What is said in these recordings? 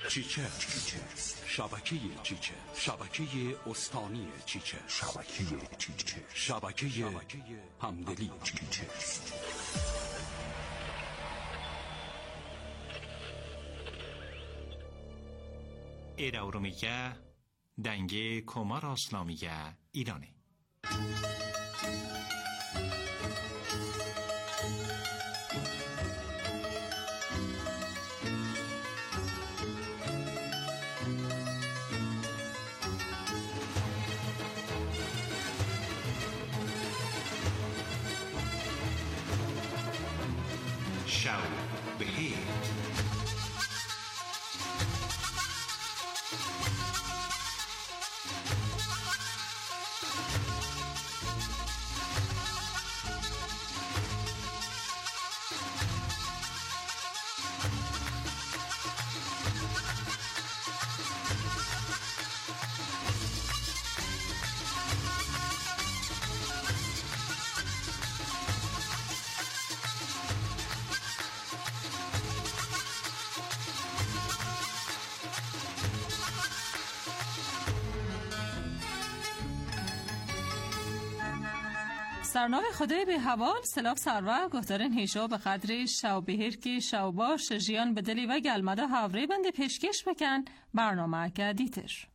چیچه، شبکه چیچه، شبکه استانی چیچه، شبکه همدلی چیچه. ایراورومیگه دنگه کمار اسلامیگه ایرانه. شو بخیر. سرنامه خدای به حوال سلاف سروا گفتارن هیشو به قدر شو بهیر که شو باش جیان بدلی و گلمده هاوری بنده پیشکش بکن برنامه که دیتر.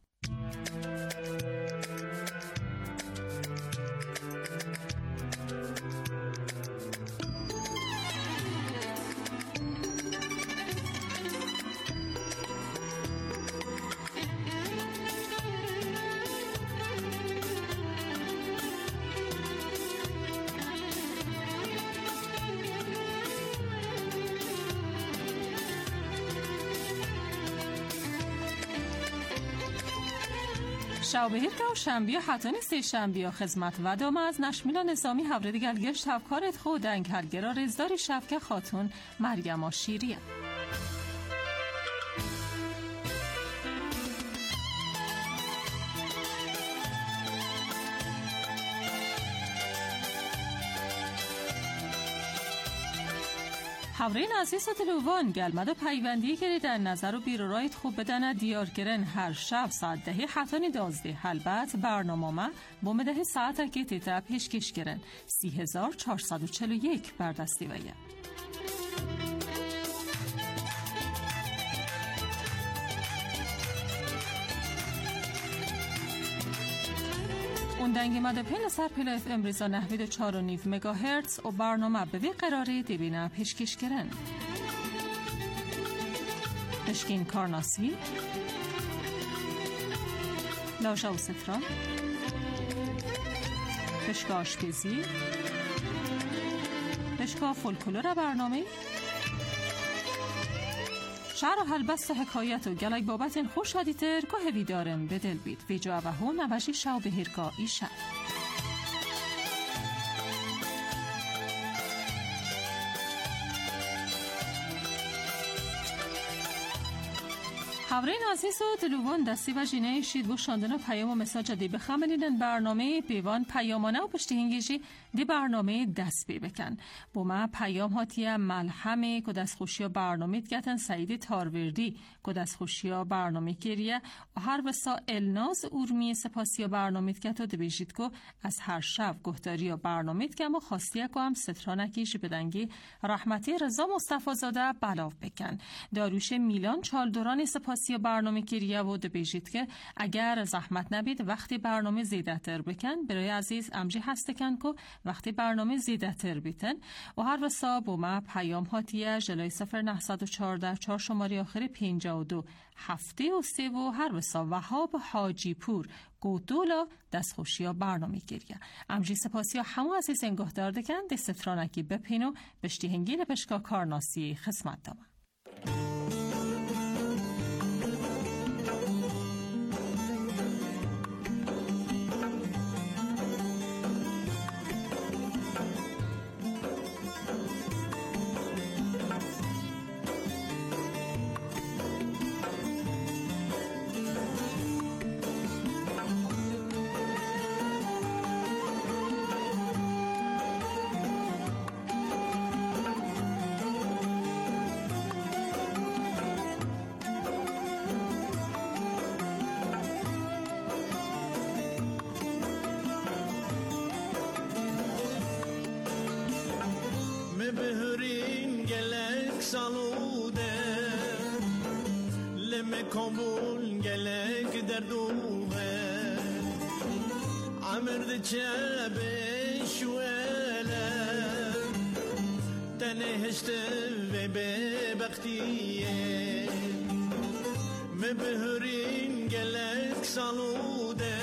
شاوبهیر که شنبیه حتانی سه شنبیه خدمت و دام از نشمیلا نظامی هفره دیگر گشت هفکارت خود دنگ هرگرا رزداری شفکه خاتون مریم شیریه. حورین عزیز و تلوان گلمد و پیوندی که در نظر و بیرو رایت خوب بدن دیار گرن هر شب ساعت دهی حتانی 12 البت برنامه ما بومده ساعت که تیتا پیشکش گرن 3441 بردستی ویه. اون دنگی مده پیل سر پیل اف ام ریزا نحوید 4.9 مگاهرتز و برنامه به وی قراری دیبینه پیشکش کرن. پشکین کارناسی لاژا و ستران پشکا آشپزی پشکا فولکلور برنامه شعر و حلبست و حکایت و گلک بابت این خوش هدیتر که هوی دارم بدل بید ویجو و هون نوشی شو بهیرگاه ایشن. حورین عزیز و دلوان دستی و جینه شید بو شاندن و پیام و مساج دی بخملینن برنامه بیوان پیامانه و پشتی هنگیجی دی برنامه دست بی بکن. بو ما پیام هاتیه ملحمه که دست خوشی برنامه گتن سعیدی تاروردی که دست خوشی برنامه گریه و هر وسا الناز اورمی سپاسی برنامه گت و دبیجید که از هر شب گفتاری برنامه گم و خواستیه که هم سترانکیش بدنگی رحمتی رضا مصطفی زاده بلاو بکن. داروش میلان چالدوران سپاسی برنامه گریه و دبیجید که اگر زحمت نبید وقتی برنامه زیده تر بکن برای عزیز امجی هسته کن که وقتی برنامه زیده تر بیتن و هر وسا بو ما پیام هاتیه جلوی 0914 4 شماره آخر 52 هفته و 3 و هر وسا وهاب حاجی پور گودولا دست خوشی برنامه گریه امجی سپاسی همو عزیز انگاه دارده کن دسترانکی بپینو بشتی هنگیل پشکا کارناسی خدمت دامن. لمکامون گلک در دوغه عمرد چبه شوله تنهشت و ببختیه مبهرین گلک سالوده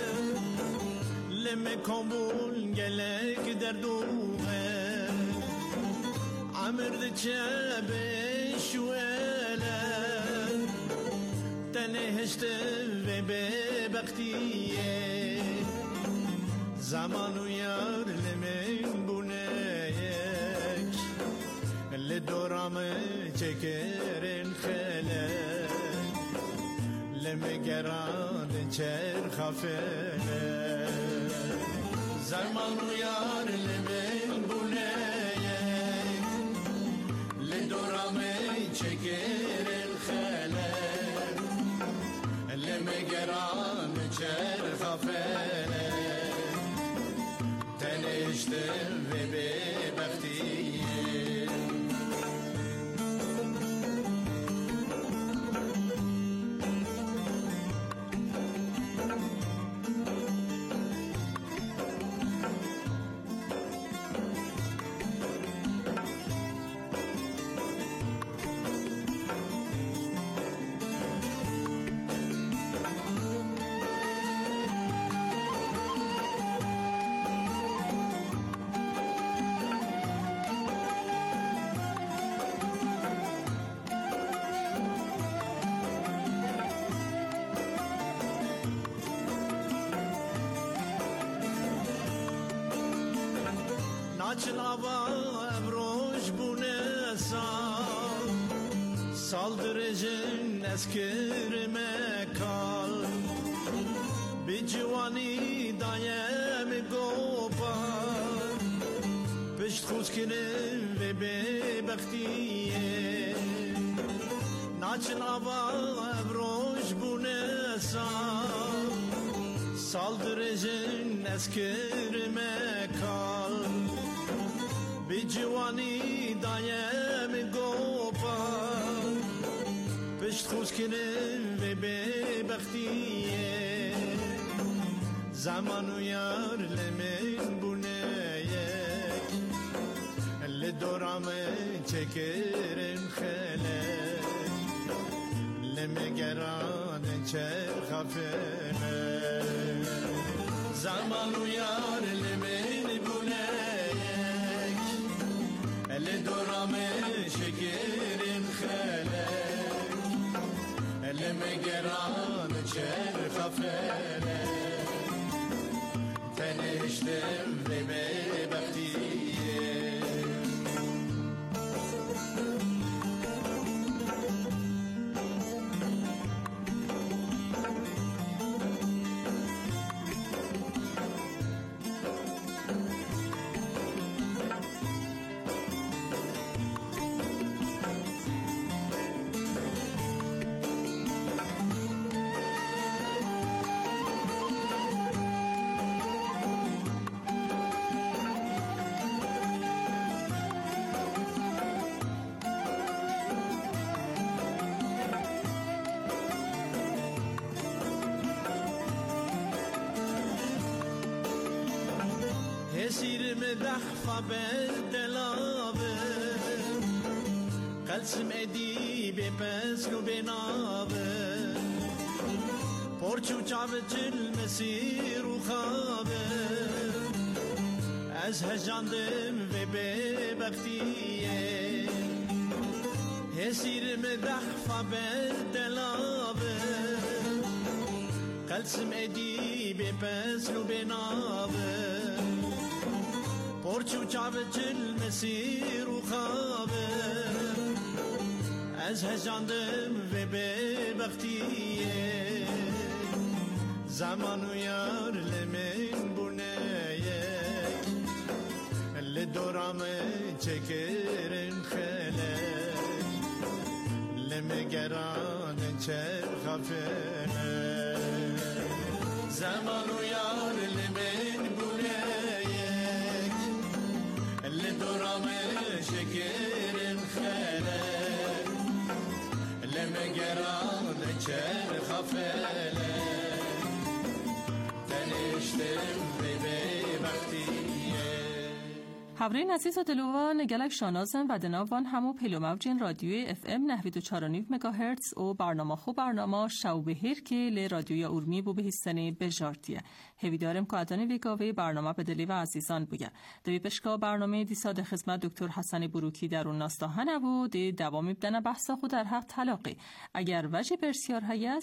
لمکامون گلک در دوغه عمرد چبه شوله تنهشت و ببختیه زمان و یار لمن بونیک لدورام چکرن خلک لمگران چرخ فلک زمان و یار لمن بونیک لدورام چکرن خلک لمگران چرخ فلک تنشتم و ببختیه Açın hava ebroş bu ne saldırıcın eskirme kal bir civani dayem gopar pişt kuzkinim ve bebektiye Açın hava ebroş bu ne saldırıcın eskirme kal bir civani dayem gopar pişt kuzkinim ve bebektiye zaman uyar lemin bu neyek لدورامه çekerim خلک لمگران چرخ فلک zaman uyar lemin bu neyek لدورامه çekerim خلک لمگران چرخ فلک تنشتم ve bebektiye Esirme dahfa beldelabe Kalsim edibe peslu benabe Porçu çavcil mesiru khabe Az hejandım ve bebektiye Esirme dahfa beldelabe Kalsim edibe peslu benabe Porçu çavcil mesiru khabe Az hejandım ve bebektiye Zaman uyar lemin bu neyek لدورامه çekerim خلک لمگران چرخ فلک Zaman uyar lemin bu neyek لدورامه çekerim خلک لمگران چر خفله تنشتم به وقتیه Havrin aziz و دلوان گلک شانازن و دناوان همو پیلو موجین رادیوی اف ام 94.9 مگاهرتز و برنامه خوب برنامه شو بهیر که لی رادیوی اورمی بو بهستنی بجارتیه هوی دارم که ادانی ویگاوی برنامه بدلی و عزیزان بوگه دوی پشکا برنامه دیساد خدمت دکتر حسن بروکی در اون ناستاهنه و دی دوامی بدن بحثا خود در حق طلاقی اگر وجه برسیار هیا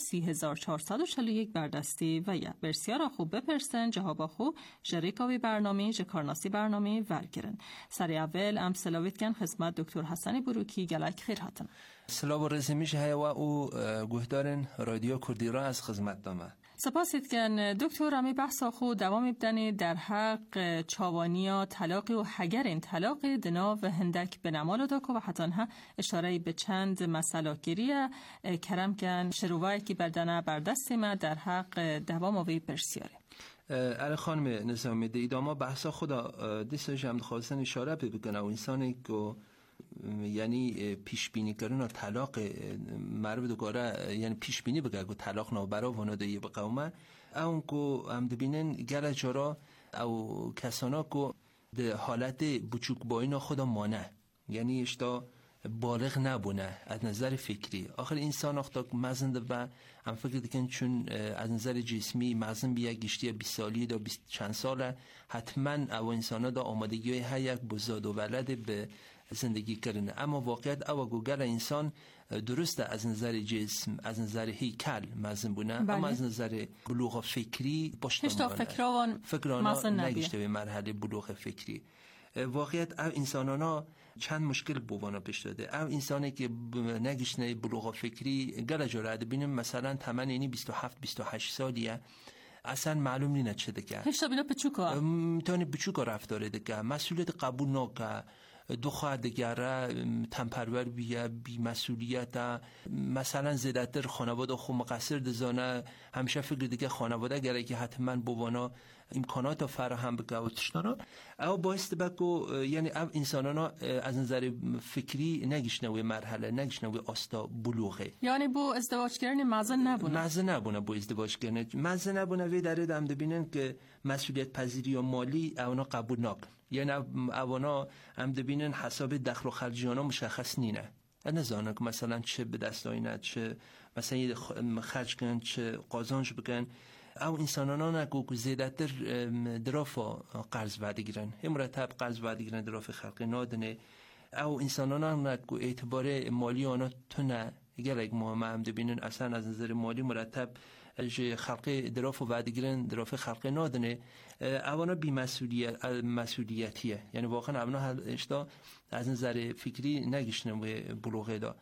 3441 بردستی و یا برسیار خوب بپرسن جواب خوب جریکاوی برنامه جکارناسی برنامه ورگرن سری اول ام سلاویت کن خدمت دکتر حسن بروکی گلک خیر هاتن سلام و رسمیش هیا و او گوهدارن رادیو کردی را از خدمت دامه سپاسید کن دکتر امی بحثا خود دوام بدنی در حق چاوانیا طلاقی و هگر این طلاق دنا و هندک به نمال داکو و حتی ها اشاره به چند مسئله گریه کرم کن شروعی که بردنه بردست ما در حق دوام وی پرسیاره علی خانم نظامی دیداما بحثا خدا دیست جمع خواستن اشاره بکنه و انسانی که یعنی پیش بینی کردن طلاق مرد دوگاره یعنی پیش بینی بگه که طلاق نابرا ونادایی به قومه اون که هم دبینن گره جارا او کسانا که ده حالت بچوک باینا خدا مانه یعنی اشتا بالغ نبونه از نظر فکری آخر انسان اختا مزنده و هم فکر دیکن چون از نظر جسمی مزن بیا گشتی 20 سالی دا 20 چند ساله حتما او انسان ها دا آمادگی های یک بزاد و ولد به زندگی کردن اما واقعیت او گوگر انسان درسته از نظر جسم از نظر هیکل مزن بونه اما از نظر بلوغ فکری پشتمانه فکرانا نگشته به مرحله بلوغ فکری واقعیت او انسانانا چند مشکل بوانا پیش داده او انسانی که نگشنه بلوغ فکری گله جاره بینیم مثلا تمن اینی 27-28 سالیه اصلا معلوم نینه چه دکه هشتا بینا پچوکا میتونه پچوکا رفتاره دکه مسئولیت قبول ناکه دو خواهد دگره تنپرور بی مسئولیت مثلا زیادتر خانواده خو مقصر دزانه همیشه فکر دیگه خانواده گره که حتما بوانا امکانات فراهم بگه و تشنانا او باعث بکو یعنی او انسانانا از نظر فکری نگیشنوی مرحله نگیشنوی آستا بلوغه یعنی بو ازدواج کردن مزن نبونه بو ازدواج کردن مزن نبونه وی داره دم ببینن که مسئولیت پذیری و مالی اونا قبول نکن یعنی اونا هم دبینن حساب دخل و خرجیانا مشخص نینه نزانه که مثلا چه به دست آینه چه مثلا خرج کن چه قازانش بکن او انسانانا نگو که زیادتر درافا قرض وعده گیرن هم مرتب قرض وعده گیرن درافا خلق نادنه او انسانانا نگو اعتبار مالی آنا تو نه اگر اگه مهمه هم دبینن اصلا از نظر مالی مرتب خلق دراف و وعده گیرن دراف خلق نادنه اوانا بی مسئولیتیه یعنی واقعا اونا اشتا از نظر فکری نگشنه و بلوغه دا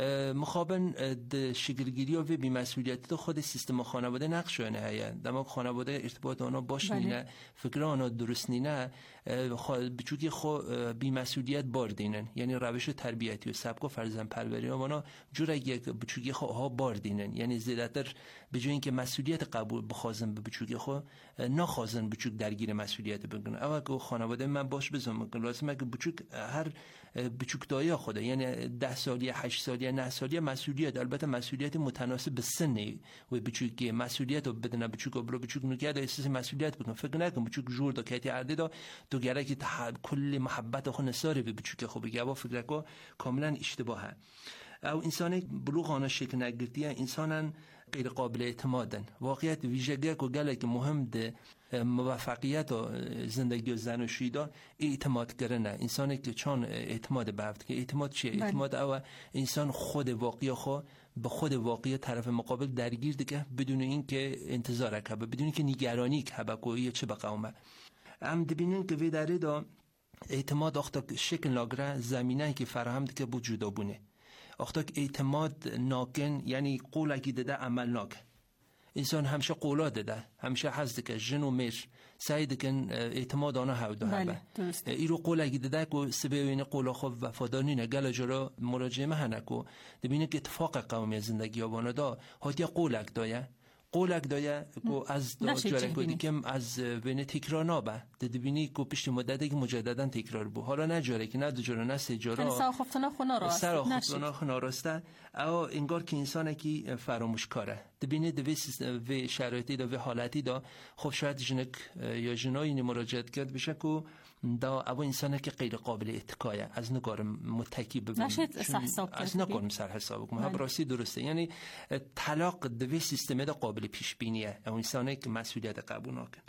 مخابن شکلگیری و بی مسئولیتی تو خود سیستم خانواده نقش شونه هیا دما خانواده ارتباط آنها باش نینه فکر آنها درست نینه بچوکی خو بی مسئولیت بار دینن یعنی روش تربیتی و سبک و فرزند پروری آنها جور یک بچوکی خو ها بار دینن یعنی زیادتر به جای اینکه مسئولیت قبول بخوازن به بچوکی خو نخوازن بچوک درگیر مسئولیت بکنه اما که خانواده من باش بزنم لازمه که بچوک هر بچوک دایا خوده یعنی 10 سالی 8 سالی 9 سالی مسئولیت البته مسئولیت متناسب به سن و بچوکی مسئولیت رو بدن بچوک و برو بچوک نکرد احساس مسئولیت بکن فکر نکن بچوک جور دا کیتی عرده دا تو گره که کل محبت خو نساره به بچوک خو بگه با فکر کو کاملا اشتباهه او انسان بلوغ آنها شکل نگرتیه انسانن غیر قابل اعتمادن واقعیت ویژگی که گله که مهم ده موفقیت و زندگی و زناشویی دا اعتماد کردنه انسانی که چون اعتماد برد که اعتماد چیه اعتماد او انسان خود واقعی خو به خود واقعی طرف مقابل درگیر دیگه بدون اینکه انتظار کنه بدون اینکه نگرانی کنه کوی چه بقومه هم دبینین که وی داره دا اعتماد اختا شکل ناگره زمینه که فراهم دیگه بود جدا بونه اختا اعتماد ناکن یعنی قول اگه داده عمل ناکن انسان همیشه قولا داده همیشه حزد که جن و مش سعی دکن اعتماد آنها هودا هبه ای رو قول اگه داده که سبیوین قولا خوب وفاداری نگل جرا مراجعه مهنه که دبینه که اتفاق قومی زندگی آبانه دا هاتی قول اگه دایه قولک دایه که از جارک بودی که از بین تکرار نابه دبینی که پشت مدتی که مجددا تکرار بود حالا نه جاره که نه دو جاره نه سه جاره سر خفتنا خونه راست خفتنا خونه راسته او انگار که انسان کی فراموش کاره دبینی دوی شرایطی دا و حالتی دا خب شاید جنک یا جنایی مراجعت کرد بشه که دا او انسانه که غیر قابل اتکایه از نگار متکی ببینیم نشید سر حساب کرد از نکنیم سر حساب کنم براستی درسته یعنی طلاق دوی سیستم دا قابل پیش بینیه او انسانه که مسئولیت قبول نکن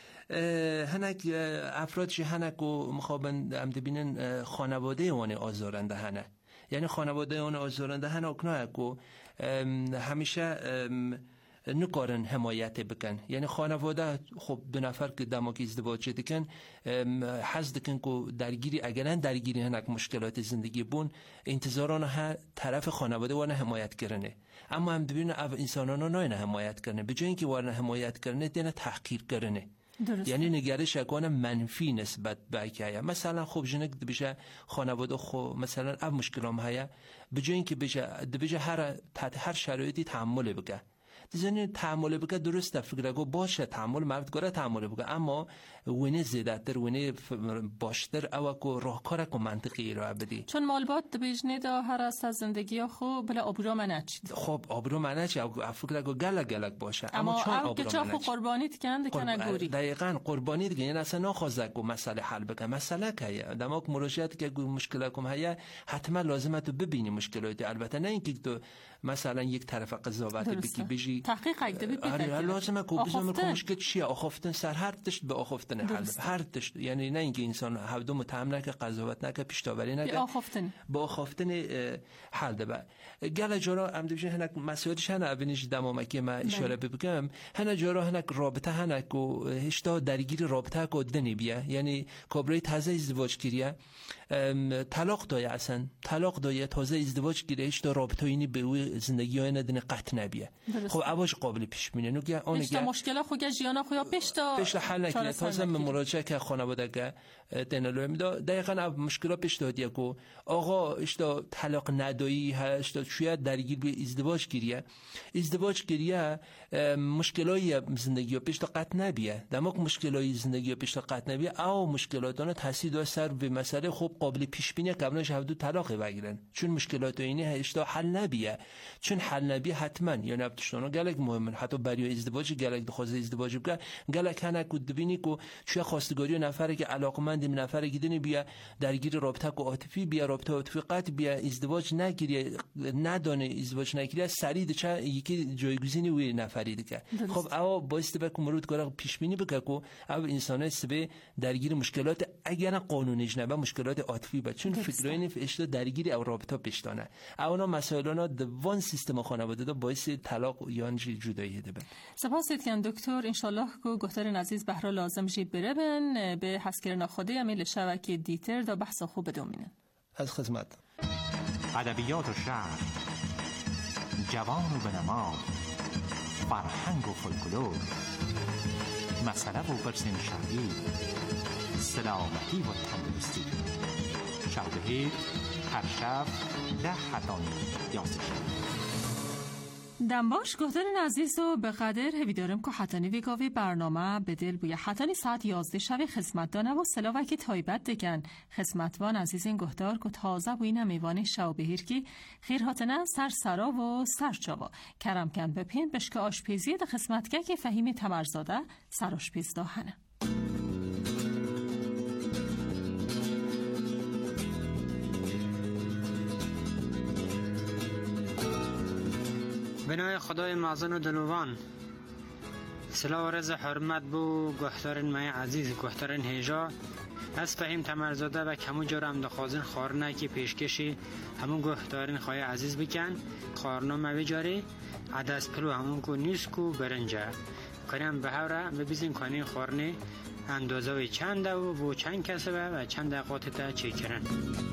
هنک افرادش هنک و مخابن هم دبینن خانواده اون آزارنده هنه یعنی خانواده اون آزارنده هنه اکناه که همیشه نکارن حمایت بکن یعنی خانواده خب دو نفر که دماغی ازدواج دکن حس دکن که درگیری اگرن درگیری هنک مشکلات زندگی بون انتظاران ها طرف خانواده وانه حمایت کرنه اما هم دبین انسانان نه حمایت کرنه به جای اینکه وانه حمایت کرنه دینه تحقیر کرنه یعنی نگرش اکوان منفی نسبت به که مثلا خب جنک بشه خانواده خب مثلا اب مشکلام هیا به جای اینکه بشه هر شرایطی تحمل بگه دیزنی تحمل بگه درسته فکر کو باشه تحمل مرد گره تحمل بگه اما ونه زیادتر ونه باشتر او کو راهکار کو منطقی را بدی چون مالبات بیجنی دا هر از زندگی خو بلا آبرو منچ خب آبرو منچ او فکر کو گلک باشه اما چون آبرو منچ قربانی تکند کنگوری دقیقاً قربانی دیگه یعنی اصلا نخواسته کو مسئله حل بکنه مسئله که دماغ مراجعت که مشکل کوم هيا حتما لازمه تو ببینی مشکلات البته نه اینکه تو مثلا یک طرف قضاوت بگی تحقیق اگه آره لازمه که بزنم که مشکل چیه آخفتن سر هر تشت به آخفتن حل هر تشت یعنی نه اینکه انسان هفته متهم نکه قضاوت نکه پیشتاوری نکه با آخفتن حل ده گله جورا ام دیجه هنک مسائلش هنه اولش دمامکی ما اشاره بگم هنه جورا هنک رابطه هنک و هشتا درگیر رابطه کو دنی بیه یعنی کبرای تازه ازدواج کریه طلاق دایه اصلا طلاق دایه تازه ازدواج گیره هشتا رابطه اینی به زندگی های ندنه قطع نبیه خب اواش قابل پیش بینه نگه اون گه مشکل خو گه جیانا خو یا پیشتا حل نکنه تازه مراجعه که خانواده که تنلو میدا دقیقاً مشکلات پیش دادیه کو آقا اشتا طلاق ندایی هشتا شاید درگیر به ازدواج گیریه مشکلای زندگی پیشتا قطع نبیه دماغ مشکلای زندگی پیشتا قطع نبیه او مشکلاتانه تاثیر داره سر به مسئله خوب قابل پیش بینی قبلش هفدو طلاق بگیرن چون مشکلات اینی هشتا حل نبیه چون حل نبیه حتما یا نبتشتانو گلک مهمه حتی برای ازدواج گلک دخواسته ازدواج بگه گلک هنک ببینی که چه خواستگاری نفره که علاقمند نفره گیدنی بیا درگیر رابطه کو عاطفی بیا رابطه عاطفی قطع بیا ازدواج نگیری ندانه ازدواج نگیری سریع چه یکی جایگزینی وی نفری دیگه خب او باعث به مرود کار پیش بینی بگه کو او انسان سبه درگیر مشکلات اگر قانونیش نه مشکلات عاطفی با چون فکرای اشتباه درگیری او رابطه پیشتانه اونا مسائلانا دوان سیستم خانواده دا باعث طلاق یا جدایی ده. سپاسید که دکتر انشالله کو گفتار عزیز بهرا لازم جی بره بن به حسکر نخوده امیل شبکه دیتر دا بحث خوب بدومینن از خدمت ادبیات و شعر جوان و بنما فرهنگ و فولکلور مسئله و پرسین شرعی سلامتی و تندرستی شب هر شب 10 حتانی 11 دنباش گفتن عزیز و به قدر هوی دارم که حتانی ویگاوی برنامه به دل بوی حتانی ساعت 11 شب خدمت دانه و سلاوه که تایبت دکن خدمتوان عزیز این گفتار که تازه و این میوان شو بهیر که خیر حتنه سر سرا و سر چاوا کرم کن بپین بشک آشپیزی ده خدمتگه که فهیم تمرزاده سر آشپیز داهنه بنای خدای معزن و دلوان سلا و رز حرمت بو گوهترین مای عزیز گوهترین هیجا از فهیم تمرزاده و کمو جارم دخوازن خارنه که پیشکشی همون گوهترین خواهی عزیز بکن خارنامه بجاری عدس پلو همون کو نیسکو برنجه کنیم به هوره ببیزین کنی خارنه اندازه و چنده و بو چند کسبه و چند دقیقات تا چی کرن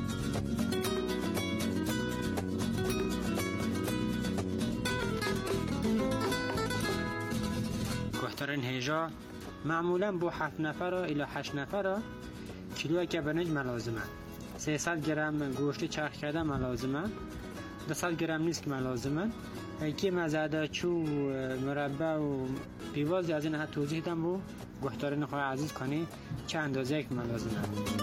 گوهترین هیجا معمولا بو 7 نفر الی 8 نفر کیلو که برنج ملازمه 300 گرم گوشت چرخ کرده ملازمه 200 گرم نیست که ملازمه که مزادچو مربع و پیواز از این ها توضیح دم بو گوشتارین خواه عزیز کنی چه اندازه یک لازمه.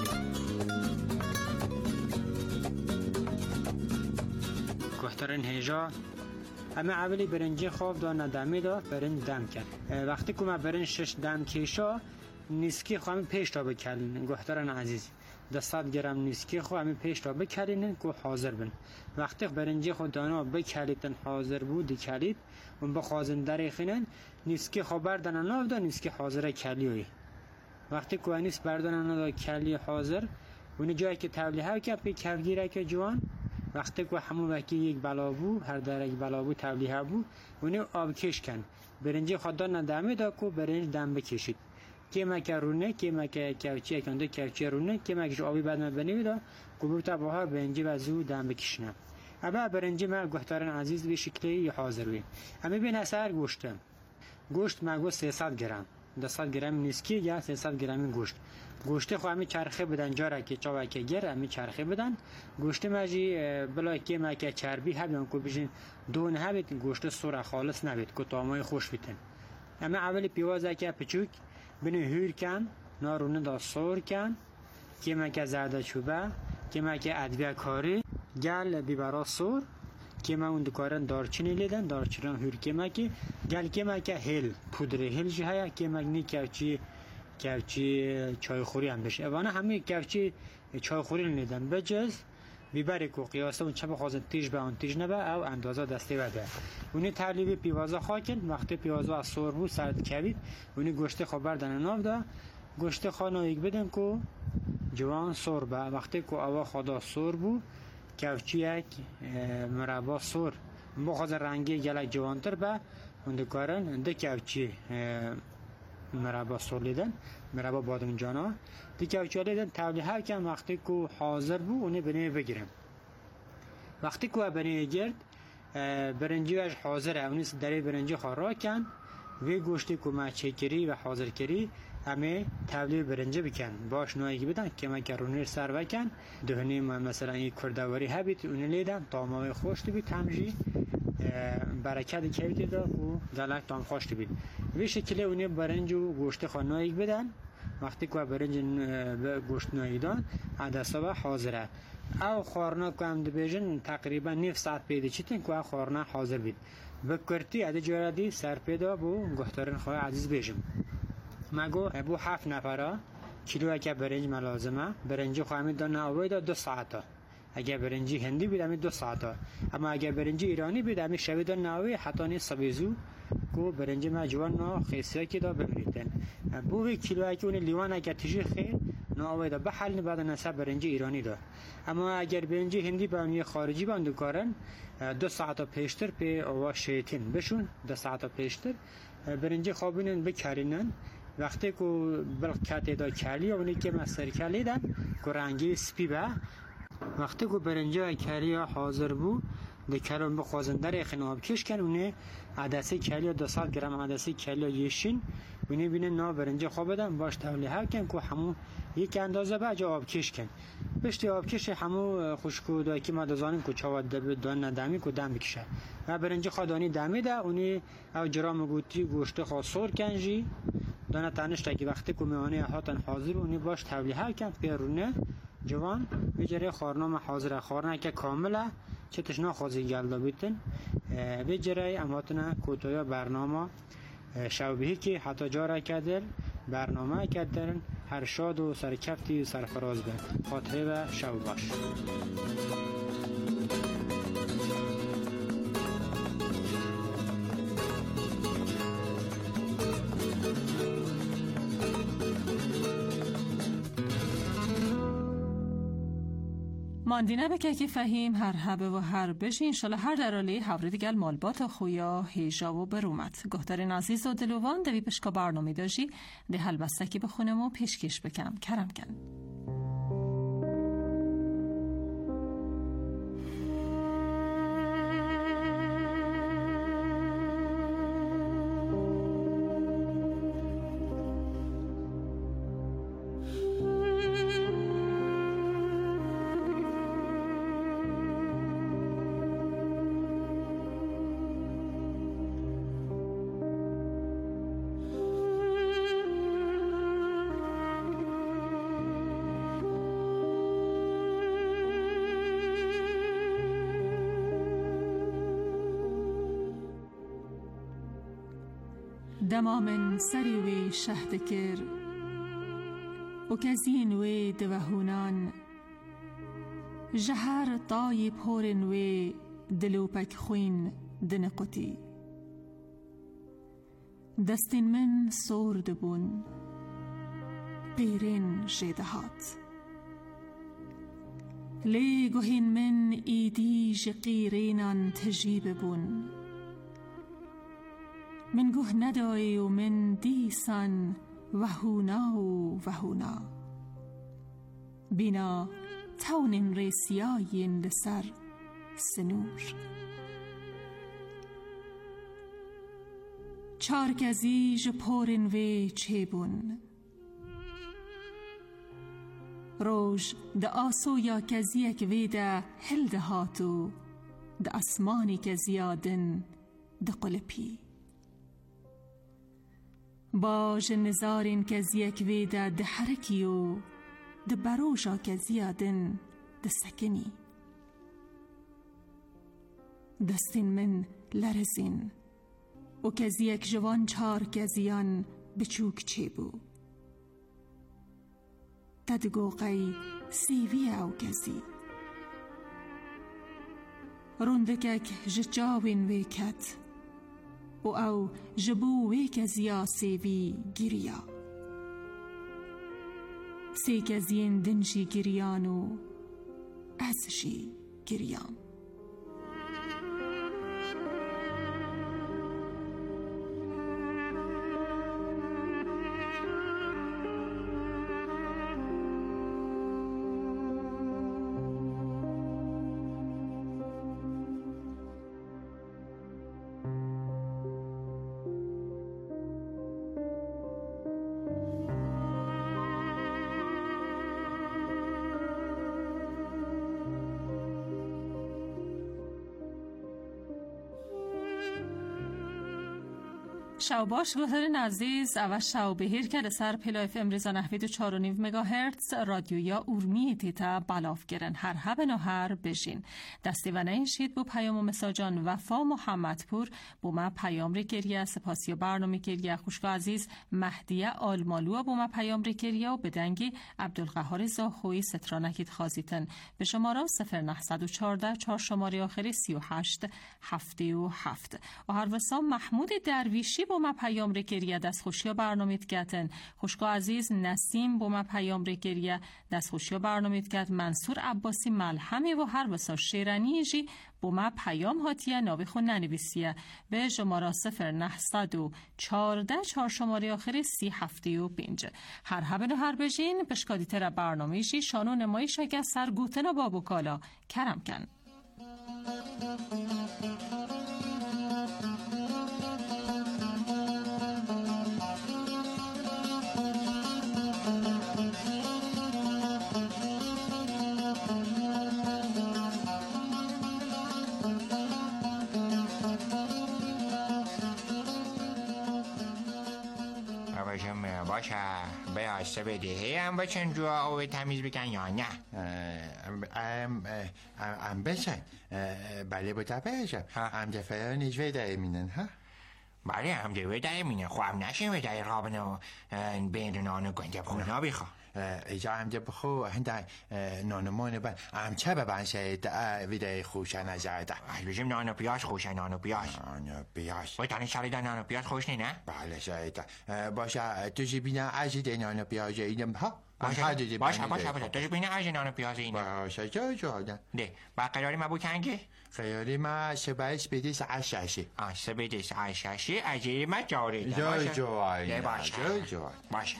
گوشتارین هیجا اما اولی برنجی خواب دا ندمی دا برنج دم کرد. وقتی که ما برنج 6 دم کشا نیسکی خواهم پیش تا بکلین گوشتارین عزیز 200 گرم نیسکی خو همین پیش تا بکلین که حاضر بن. وقتی برنجی خود دانا بکلیدن حاضر بود کلید اون با خازن دریخینن نیسکی خو بردن ناف دا نیسکی حاضر کلیوی. وقتی که نیست بردن ناف کلی حاضر اون جایی که تولیه که پی کفگیره که جوان وقتی که همون وکی یک بلابو هر در یک بلابو تولیه بود اون آب کش کن برنجی خود دانا دمه دا که برنج دم بکشید که مکرونه که مکرچی کنده کفچی رونه که مکش آبی بعد من بنویدا گروه تا بهار برنجی و زو دم بکشنم. اما برنجی من گوشتارن عزیز به شکلی حاضر بی. اما بین اثر گوشت مگو 300 گرم 200 گرم نیسکی یا 300 گرم گوشت خو همی چرخه بدن جاره که چاوه که گر همی چرخه بدن گوشت مجی بلا که مکه چربی هبیان که بشین دون هبید گوشت سور خالص نبید که طعمای خوش بیتن. اما اولی پیوازه که پچوک بینو هور کن نارونه دا سور کن که مکه زرده چوبه که مکه ادویه کاری گل بیبرا سور که ما اون دکارن دارچینی لیدن دارچینان هور که مکه گل که مکه هل پودر هل جهه که مکنی کفچی چای خوری هم بشه اوانه همه کفچی چای خوری لیدن بجز بیبری کو قیاسه اون چه بخوازن تیج به اون تیج نبه او اندازه دسته بده اونی ترلیب پیوازه خاکن وقتی پیوازه از سور بود سرد کوید اونی گوشت خو بردن ناف دا گوشت خانه یک بدن کو جوان سور به وقتی کو اوا خدا سور بود کفچی یک مربا سور بخواز رنگی گلک جوانتر به اون دکارن ده کفچی مربا سور لیدن مربا بادمجانا دی کفچی لیدن تولیه کن وقتی که حاضر بود اونی بنه بگیرم وقتی که بنه گرد برنجی وش حاضره اونیست دری برنجی خواه را کن وی گوشتی که ما چکری و حاضر کری همه تولیه برنجی بکن باش نایگی بدن که ما کرونیر سر بکن دهنی مثلا این کردواری هبید اونی لیدن طعمای خوشتی بید همجی برکت کهیتی دا و دلک تام خوشتی بید وی شکلی اونی برنج و گوشت خواه نایگ بدن وقتی که برنج گوشت نایگ دان عدسا حاضره او خورنا که هم دبیجن تقریبا 9 ساعت پیدا چیتن که خورنا حاضر بید بکرتی عده جوردی سر پیدا بو گوشتارن خواه عزیز بیجم مگو بو 7 نفره کیلو که برنج ملازمه برنج خواهمی دان آوی دا 2 ساعته اگر برنجی هندی بید همی 2 ساعته اما اگر برنجی ایرانی بید همی شوی دا ناوی حتی نی سبیزو کو برنج ما جوان نا خیسیه که دا ببریدن بوی کیلو که اون لیوان اگر تیجی خیر ناوی دا بحل بعد نصب برنج ایرانی دا اما اگر برنج هندی با اونی خارجی باندو کارن 2 ساعت پیشتر پی آوا شیطین بشون 2 ساعت پیشتر برنج خوابینن بکرینن وقتی که بلکت دا کلی اونی که مستر کلی دن که رنگی سپی به وقتی که برنج کلی حاضر بود دکرم بخوازن در اخن آب کش کن اونه عدسه کلی 200 گرم عدسه کلی یشین اونه بینه نا برنج خواب بدن باش تولیه کن که همون یک اندازه با جا آب کش کن بشتی آب کش همون خوشکو دا که ما دازانیم که چاواد دان ندمی که دم بکشه و برنج خوادانی دمی ده اونه او جرام گوتی گوشت خواه سور کنجی دانه تنشتا که وقتی که میانه هاتن حاضر اونه باش تولیه کن پیرونه جوان بجره خورنامه حاضره خورنه که کامله چه تشنا خوزی گلدا بیتن بجره اماتنا کوتویا برنامه شوبهی که حتی جاره کدر برنامه کدرن هر شاد و سرکفتی و سرفراز به خاطره و شو باش ماندینه بکه که فهیم هر هبه و هر بشی انشالله هر درالی حوری دیگل مالبات خویا هیجا و برومت گهترین عزیز و دلوان دوی پشکا برنامه داشی ده حل بستکی بخونم و پیشکش بکنم کرم کن دما من سری وی شهد کر و کزین وی دوهونان جهر طای پورن وی دلوپک خوین دنقتی دستین من سورد بون قیرین جیدهات لی گوهین من ایدیج قیرینان تجیب بون من گوه ندای و من دیسان وهونا و وهونا بینا تونین ریسیاین لسر سنور چارگزی جپورن وی چیبون روش ده آسو یا کزی اک ویده هل ده هاتو ده اسمانی که زیادن ده قلپی باج نزارین کزی اک ویده ده حرکیو ده بروشا که زیادن ده سکنی دستین من لرزین و کزی اک جوان چار کزیان بچوک چی بو تدگو قی سیوی او کزی روندکک ججاوین ویکت و او جبو ویکزیا سیوی گیریا سی کزین دنجی گریانو ازشی گریان شوباش گوهرین عزیز او شو بهیر که لسر پلاف امریزا نحوید و 4.5 مگاهرتز رادیو یا اورمی تیتا بلاف گرن هر هب نهار بشین دستی و نینشید بو پیام و مساجان وفا محمدپور بو ما پیام ری گریه سپاسی و برنامه گریه خوشگاه عزیز مهدیه آلمالو بو ما پیام ری گریه و بدنگی عبدالقهار زاخوی سترانکید خازیتن به شماره 0914 4 شماره آخری 38 77 و هر وسام محمود درویشی با ما پیام ری گریه دست خوشی برنامه گتن خوشگاه عزیز نسیم با ما پیام ری گریه دست خوشی برنامه گت منصور عباسی ملحمی و هر وسا شیرانی جی با ما پیام هاتیه ناوی خون ننویسیه به شماره 0914 4 شماره آخری 3075 هر هبن هر بجین بشکادی تر برنامه جی شانو نمایش اگه سرگوتن و بابو کالا کرم کن باشه بیاسته بده هم بچن جو آوه تمیز بکن یا نه بچن بله بطبعشم هم دفعه نیجوه داره مینن ها بله هم دوه داره مینن خواب نشیم و داره رابنو بین نانو گنده بخونا بخوا ایجا هم ده بخو هنده نانمانه با هم چه ببنشه ویده خوشه نزده بجیم نانو پیاز خوشه نانو پیاز باید تانی شاریده نانو پیاز خوش نه؟ بله شایده باشه تو جی بینه عجیده نانو پیاز اینم ها باشه تو جی بینه عجیده نانو پیاز اینم باشه جا ده با قراری ما بو کنگه؟ قراری ما شبهش بیده ساعت 6 سبیده ساعت 6 عجیده ما جاری باشه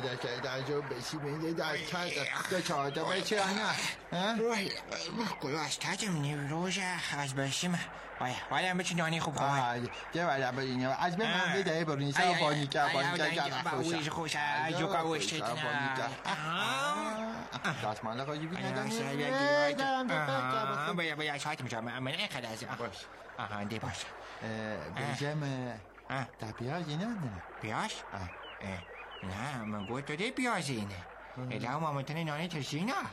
در جو بشی بینده در تا چهارده بچه نه گلو از تجم نیروژه از بشیم ولی بچه نانی خوب خواهد یه ولی بینیم از به من بیده برونی سا بانی که باویش خوشه جو کبوشتی دستمانده خواهی بینده باید شاید میشه من اینقدر از دی باشه بینجم در پیازی نه پیاز؟ نه من گوید تو دی پیازی اینه اله مامتن نانی ترسی نه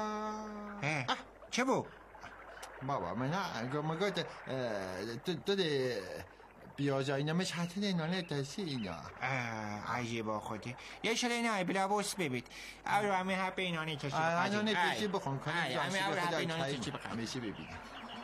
چه بو؟ بابا من گفت تو دی پیازی اینه مش حتی نانی ترسی اینا عجیبا خودی یه شده نه بلا بوست ببید او رو همه حبه نانی ترسی بخواهی نانی ترسی بخون کنی همه او رو حبه نانی ترسی بخواهی همیشه ببینم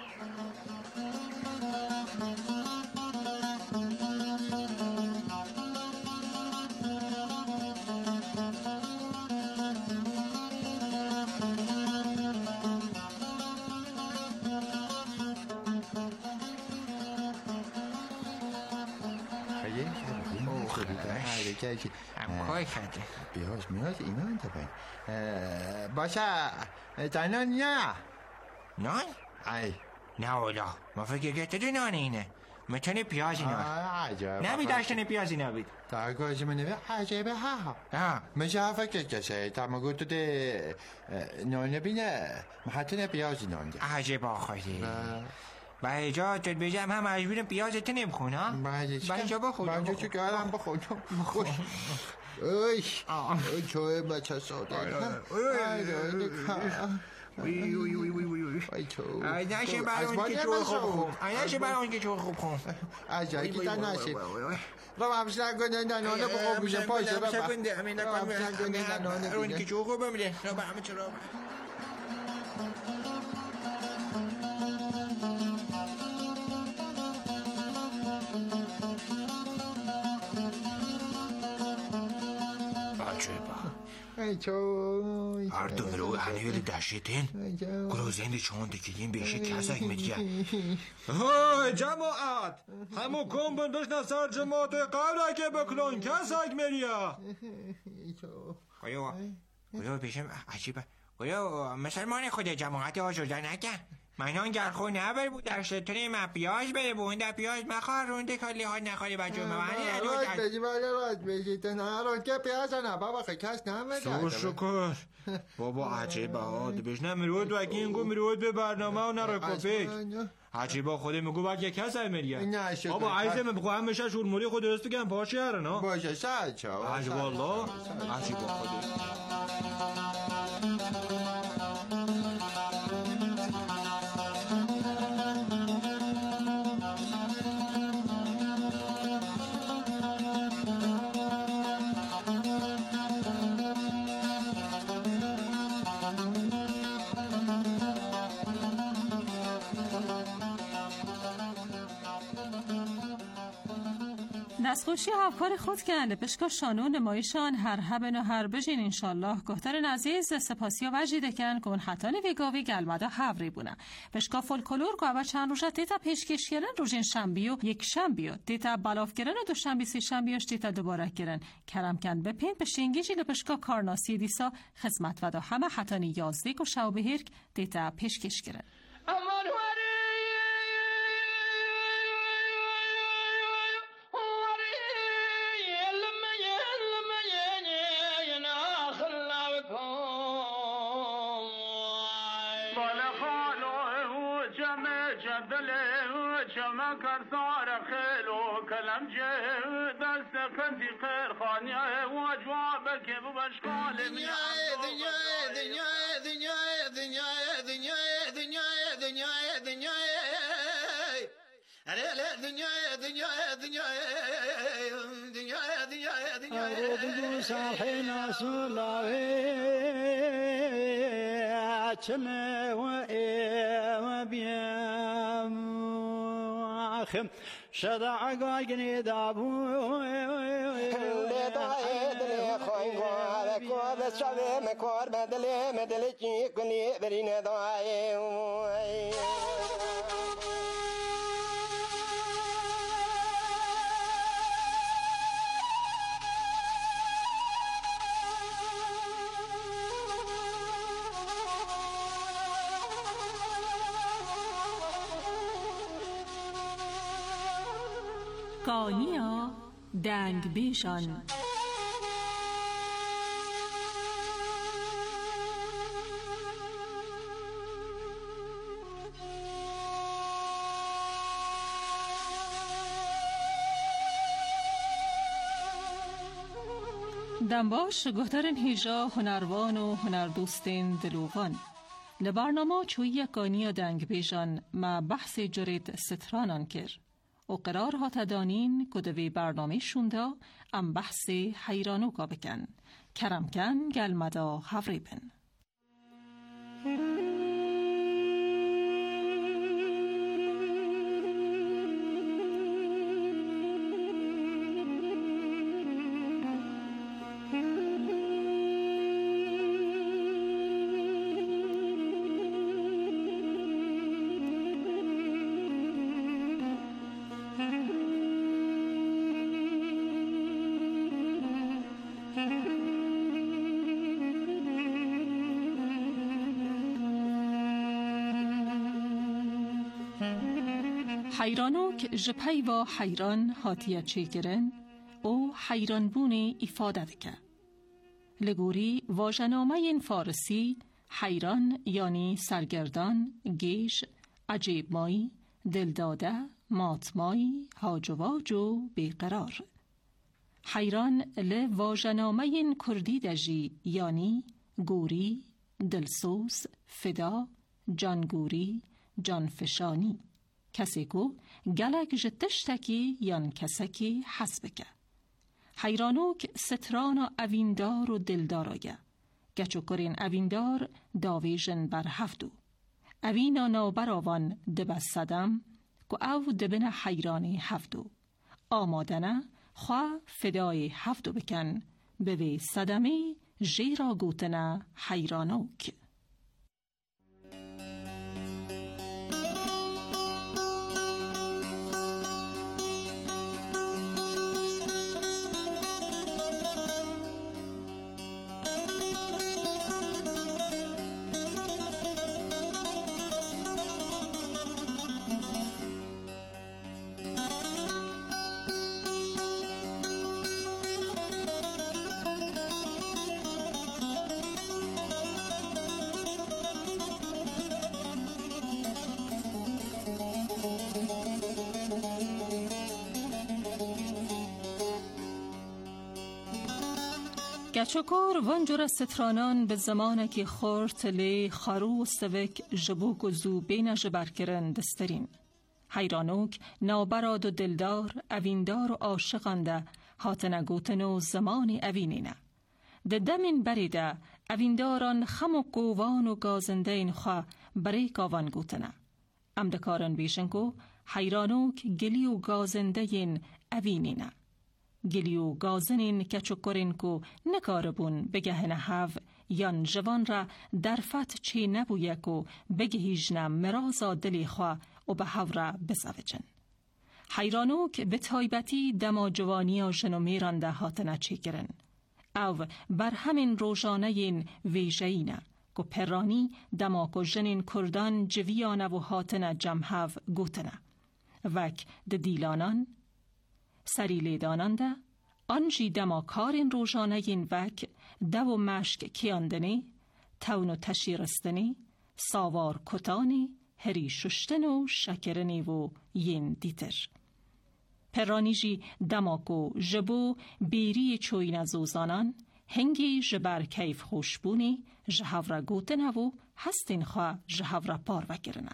کاری کرده میاز اینا انتبه باشه تنان نان؟ ای نه اولا ما فکر گرده نان اینه متن پیازی نان نبید داشتن پیازی نبید درگاهش منه عجبه ها مشه فکر کشه تمگو تو ده نان بینه حتی پیازی نان ده عجبه آخوادی با ایجاد جد بجم هم مجبورم پیازت نمیخون ها با اینجا بخون بانجا چه کردم بخون خوش ای چوه بچه ساده ای نشه برای که چوه خوب خون ای نشه برای که چوه خوب خون از جایی که تا نشه با همش نگنده نانه بخون میشه پاشه با همش نگنده نانه که چوه خوب بمیده با همه چرا هر دو رو هنویل دشتین گروزین چون دکیدین بیشه کسک میدیه جماعت همو کن بندش نصر جماعت قبل که بکنن کسک میریا گویا بیشم عجیبه گویا مسلمان خود جماعت آجرده نکن منان گرخو نبر بود در شتری من پیاز بره بود در پیاز مخواه رونده کلی ها نخواری بجو ممانی راست بشی تنها که پیاز نه بابا خیکش نمده سو شکر بابا عجیبه ها دبش نمیرود و اگه اینگو میرود به برنامه و نرو کپیک عجیبه خوده میگو باید یک کس میریه بابا عیزه بگو هم بشه شورمولی خود درست بگم پاشی هره نا باشه شاید چه عجیبه الله عجیبه خوده دستخوشی هفکار خود کنده پشکا شانو نمایشان هر هبن و هر بجین انشالله گهترین عزیز سپاسی و وجیده کن کن حتان ویگاوی گلمدا هفری بونه پشکا فولکلور گوه چند روشت دیتا پیشکش کردن روزین شنبی و یک شنبی و دیتا بلاف کردن دو شنبی سی شنبی و دیتا دوباره کردن کرم کن بپین پشنگیجی لپشکا کارناسی دیسا خدمت و دا همه حتانی یازدیک و شو بهیرک دیتا پیشکش کردن شدا عقاقني دابو لداي دلي خوين غوار كو بشوي مكور بدلي مدلي كي كني برين داي قانیا دنگ بیشان. دنباش گهترین هیجا هنروان و هنردوستین دلوغان لبرنامه چوی قانیا دنگ بیشان ما بحث جرید سترانان کر و قرار ها تدانین کدوی برنامه شونده ام بحث حیرانو کا بکن کرم کن گلمدا حوری بن. حیرانوک جپی و حیران هاتیه چه گرن او حیران بونه افاده دکه. لگوری واژه‌نامه این فارسی حیران یعنی سرگردان، گیش، عجیب مایی، دلداده، ماتمایی، هاجواج و بیقرار. حیران ل واژه‌نامه این کردی دجی یعنی گوری، دلسوز، فدا، جانگوری، جانفشانی. کسی کو گلک جتشتکی یان کسکی حسبکه. حیرانوک ستران و اویندار و دلدار آگه. گچو کرین اویندار داویجن بر هفتو. اوینا نابر آوان دبستدم که او دبن حیرانی هفتو. آمادنه خواه فدای هفتو بکن بوی صدمی جیرا گوتنه حیرانوک. گچوکور ونجور سترانان به زمانه که خورت لی خارو و سوک جبوک و زو بین جبر کرن دسترین. حیرانوک نابراد و دلدار اویندار و عاشقانده هاتنه گوتن و زمان اوینینه. ده دمین بریده اوینداران خم و قوان و گازنده این خواه بریک آوان گوتنه. امدکارن بیشنکو حیرانوک گلی و گازنده این اوینینه. گلیو گازنین که چکرین کو نکاربون بگه نحو یان جوان را درفت چی نبویه کو بگه هیجنم مرازا دلی خواه و به هورا بزوجن. حیرانوک به تایبتی دما جوانی و جنو میرانده هاتنه چی گرن. او بر همین روزانه این ویژهینه که پرانی دما که جنین کردان جویانه و هاتنه جمهو گوتنه. وک ده دیلانان سری لیداننده آنجی دما کارین روزانه این وک دو و مشک کیاندنی تون و تشیرستنی ساوار کتانی هری ششتن و شکرنی و ین دیتر. پرانیجی دماکو جبو بیری چوی نزوزانان هنگی جبر کیف خوشبونی جهور گوتنه و هستین خواه جهور پار وگرنه.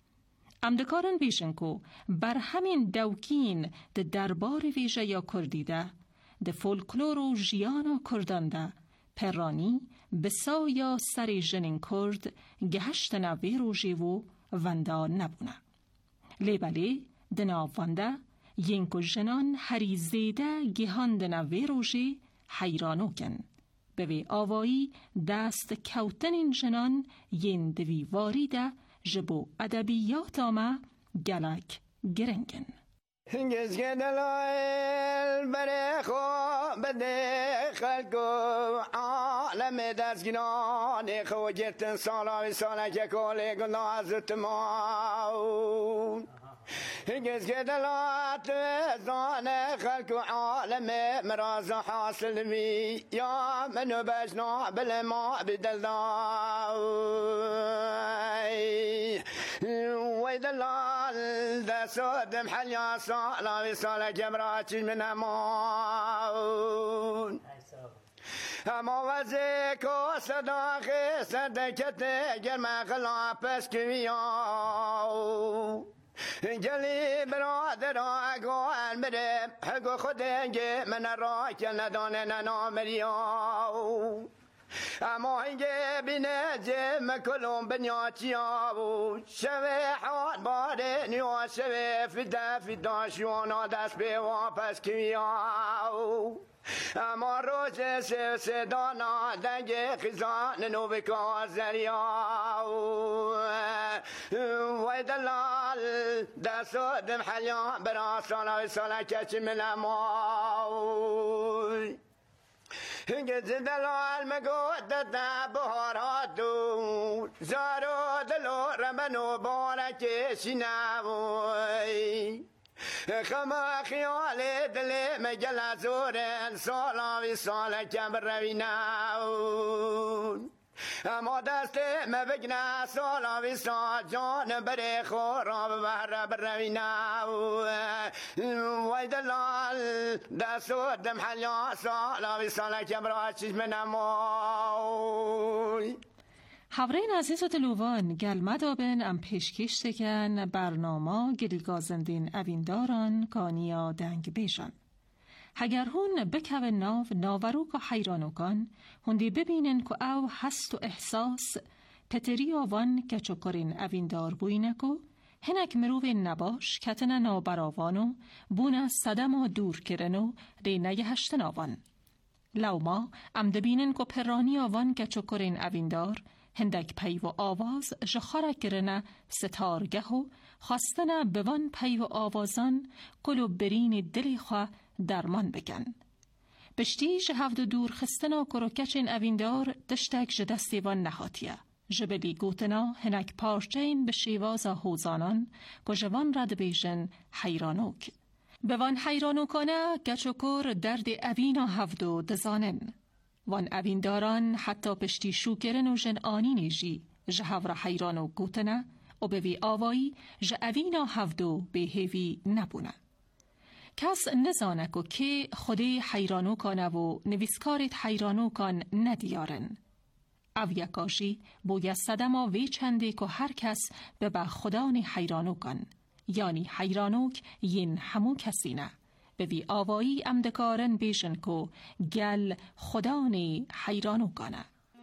امدکارن بیشن کو بر همین دوکین ده دربار ویژه یا کردیده ده فولکلور و جیانا کردنده پرانی بسایا سری جنین کرد گهشت نوی روژی و وندا نبونه. لیبلی ده ناوانده ینکو جنان هری زیده گیهان ده نوی روژی حیرانوکن. به آوایی دست کوتن این جنان ین دوی واریده جبو ادبیات آمه گلک گرنگن. گزگه دلایل بره خواه بده خلقو عالم دستگیران خو جتن سالا و ساله که کلی گناه حضرت ما هنگز که دلات زانه خلق و عالم مراز حاصل بی یا منو بجنا بل ما بدل دای وی دلال دا سودم حل یا صالا وصالا جمراتي من امون اما وزی کو صداقی صدکت گرم خلا پس کیاو جلی برادر اگوان برم حقو خودنگی من را که ندانه ننامریاو اما اینگه بینه جم کلوم بنیاتیاو شوه حال باره نیو شوه فدا شوانا دست به واپس کیاو اما روز صدانا دنگ خزان نو بکار زریاو وی دلال دستو دم حلیان برا سالا و سالا کچی من اماو هنگه دلال مگو دتا بهارات دو زارو دلو رمنو بارک شناوی خما خیال دل مجل زورن سالا و سالا کم رویناون اما دست مبگنا سالا و سال جان بره خورا ببهر برویناون وی دلال دست و دم حلیا سالا و سالا کم را چشم نموی هورین عزیز و دلوان گلمدابن ام پیشکش سکن برنامه گلگازندین اوینداران کانیا دنگ بیشان. هگر هون بکوه ناوروک و حیرانوکان هندی ببینن که او هست و احساس پتری آوان که چکرین اویندار بوینکو هنک مروو نباش کتن نابراوانو بونه صدم و دور کرنو رینه هشتن آوان. لوما ام دبینن که پرانی آوان که چکرین اویندار هندک پی و آواز جخاره کرنه ستارگه و خواستنه بوان پی و آوازان کلو برین دلی خواه درمان بکن. پشتیش هفت دور خستنا کروکچین اویندار دشتک جدستی وان نهاتیه. جبلی گوتنا هنک پارچین به شیوازا حوزانان که جوان رد بیشن حیرانوک. بوان حیرانوکانه گچوکور درد اوینا هفدو دزانن. وان اوینداران حتی پشتی شوکرن و جن آنینی جی جهور حیرانو گوتنه و بوی آوایی جه اوینا هفدو به هیوی نبونه. کس نزانه که خودی حیرانو کانه و نویسکارت حیرانو کان ندیارن. او یکاشی بویا صدما وی چنده که هر کس به خدان حیرانو کن. یعنی حیرانوک ین همو کسی نه. به وی آوایی امدکارن بیشن که گل خدان حیرانو کنه.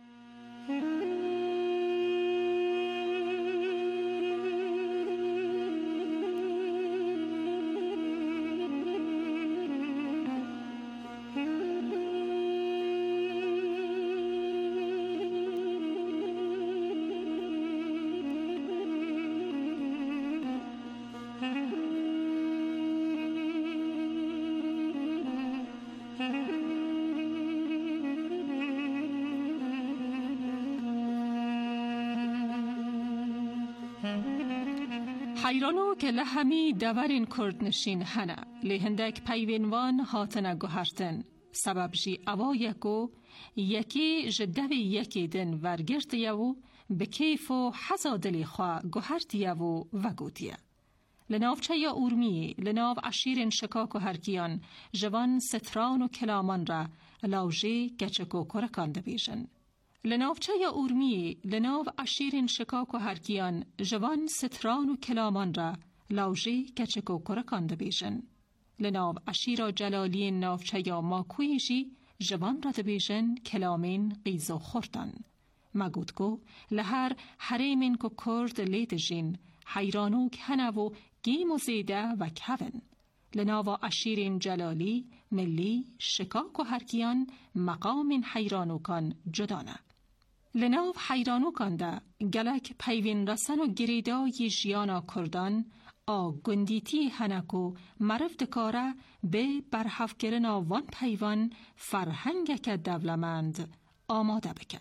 حیرانو که لحمی دورین کردنشین هنه لهندک پیوینوان هاتنه گوهرتن سبب جی اوایکو یکی جدوی یکی دن ورگرتیو به کیف و حزادلی خواه گوهرتیو و گوتیه. لناو چه یا اورمی لناو عشیرین شکاک و هرکیان جوان ستران و کلامان را لاوجی گچکو کرکانده بیشن. لناوچه یا اورمی لناو عشیرین شکاک و هرکیان جوان ستران و کلامان را لاوجی کچکو کرکانده بیشن. لناو عشیرا جلالی ناوچه یا ماکویجی جوان را دبیشن کلامین قیز و خورتن. مگودگو لهر حریمین که کرد لیتجین حیرانوک هنو گیم و زیده و کون. لناو عشیرین جلالی ملی شکاک و هرکیان مقام حیرانوکان جدانه. لناو حیرانوکان ده گلک پیوین رسن و گریدای جیانا کردان گندیتی هنکو مرف دکاره به برحف گرنا وان پیوان فرهنگ که دولمند آماده بکه.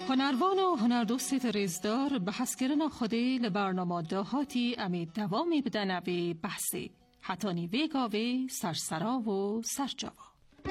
هنروان و هنردوست ریزدار به حسکرنا خودی لبرنامه داهاتی امید دوامی بدنوی بحثی حتی نیوی گاوی سرسرا و سرجاوا.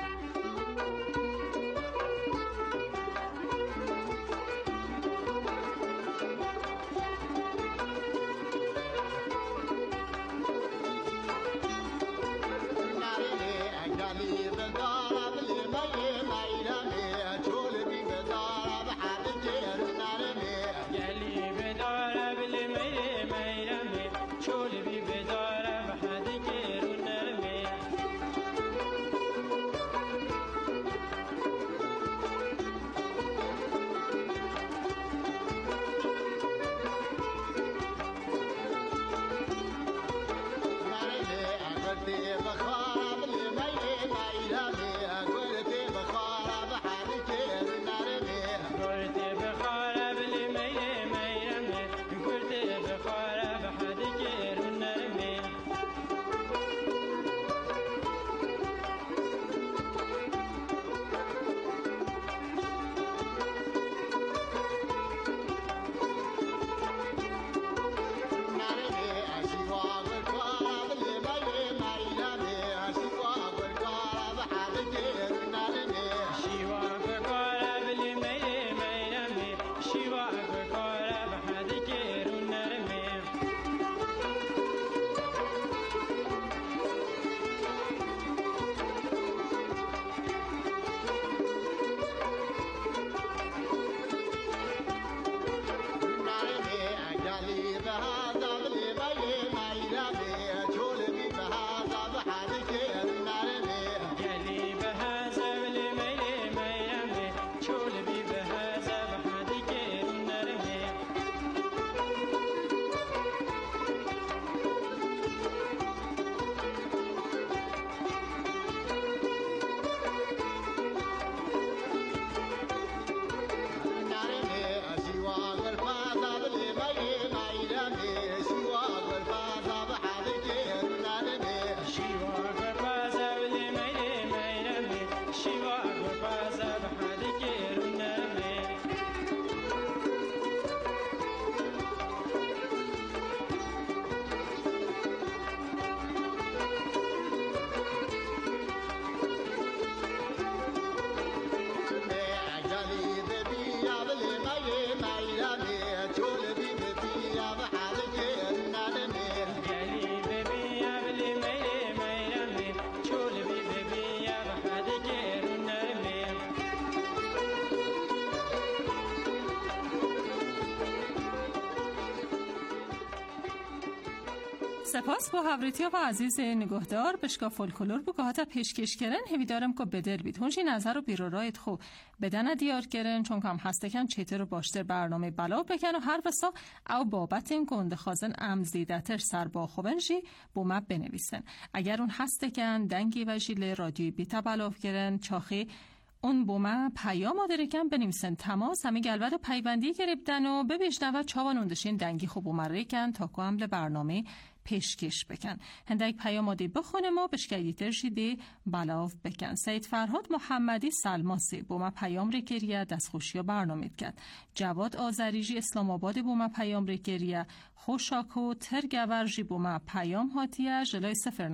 سپاس با هوریتیا و عزیز نگهدار بشکا فولکلور بگاهتا پیشکش کرن هویدارم که بدر بید هونشی نظر رو بیرو رایت خو بدن دیار کرن چون کم هستکن چیتر رو باشتر برنامه بلا بکن و هر وسا او بابت این گنده خازن امزیدتر سر با خوبنشی بومه بنویسن اگر اون هستکن دنگی و جیل رادیوی بیتا بلاف کرن چاخی اون بومه پیام آدرکن بنویسن تماس همی گلود و پیوندی گربدن و ببیشنو چاوان اوندشین دنگی خوب بومه ریکن تا که عمل برنامه پیشکش بکن هندک پیام آدی بخونه ما بشکیدیتر شیده بلاو بکن. سید فرهاد محمدی سلماسی بومه پیام ریکریه دستخوشی برنامه کرد. جواد آذریجی اسلام آباد بومه پیام ریکریه خوشاکو ترگورجی بومه پیام هاتیه جلای